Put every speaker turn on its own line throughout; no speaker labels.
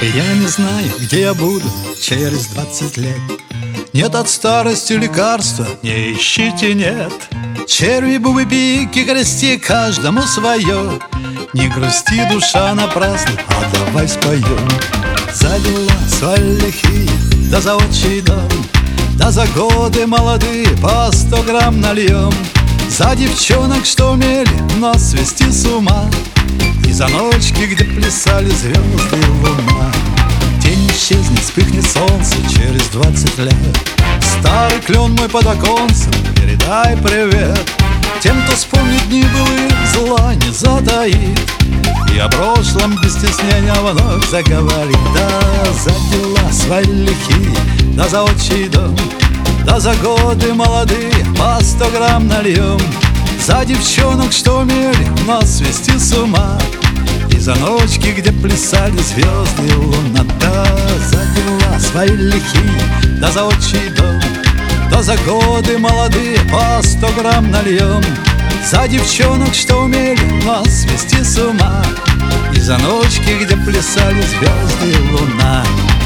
Я не знаю, где я буду через 20 лет. Нет от старости лекарства, не ищите, нет. Черви, бубы, пики, грести, каждому свое. Не грусти, душа, напрасно, а давай споем. За дела свои лихие, да за отчий дом, да за годы молодые по 100 грамм нальем. За девчонок, что умели нас свести с ума, и за ночки, где плясали звезды и луна. День исчезнет, вспыхнет солнце через 20 лет. Старый клен мой под оконцем, передай привет тем, кто вспомнит дни былые, зла не затаит, и о прошлом без стеснения вновь заговорит. Да за дела свои лихие, да за отчий дом, да за годы молодые по 100 грамм нальем. За девчонок, что умели нас свести с ума, и за ночки, где плясали звезды и луна. Да за дела свои лихие, да за отчий дом, да за годы молодые по 100 грамм нальем. За девчонок, что умели нас свести с ума, и за ночки, где плясали звезды и луна.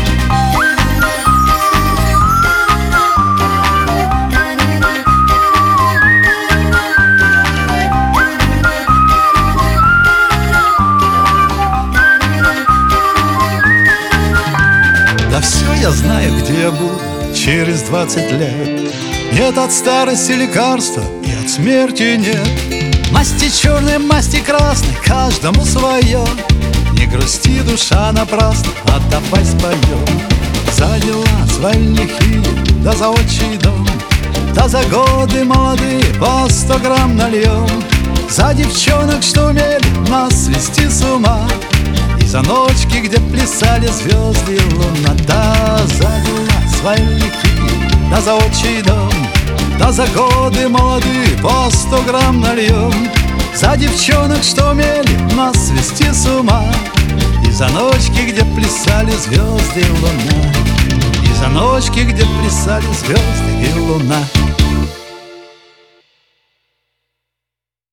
Да все я знаю, где я буду через 20 лет. Нет от старости лекарства, и от смерти нет. Масти черной, масти красной, каждому свое. Не грусти, душа, напрасно, а давай споем. За дела свои лихие, да за отчий дом, да за годы молодые по 100 грамм нальем. За девчонок, что умели нас свести с ума, и за ночки, где плясали звезды и луна. Да за дела свои лихие, да за отчий дом, да за годы молодые по 100 грамм нальем. За девчонок, что умели нас свести с ума, и за ночки, где плясали звезды и луна. И за ночки, где плясали звезды и луна.